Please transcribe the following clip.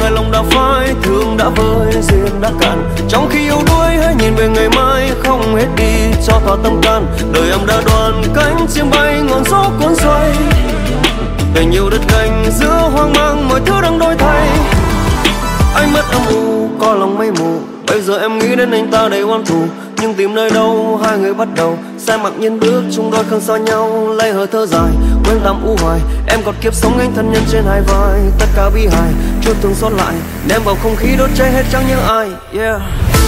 ngại lòng đã phai, thương đã vơi, duyên đã cạn. Trong khi yêu đuối hãy nhìn về ngày mai, không hết đi cho thỏa tâm can. Đời em đã đoàn cánh chim bay, ngọn gió cuốn xoay. Tình yêu đất cành giữa hoang mang, mọi thứ đang đổi thay. Anh mất âm u, có lòng mây mù. Bây giờ em nghĩ đến anh ta đầy oan thù, nhưng tìm nơi đâu hai người bắt đầu sẽ mặc nhiên bước chung đôi không xa nhau. Lấy hơi thở dài quên tạm u hoài, em còn kiếp sống anh thân nhân trên hai vai. Tất cả bi hài chút thương xót lại ném vào không khí đốt cháy hết chẳng nhớ ai. Yeah.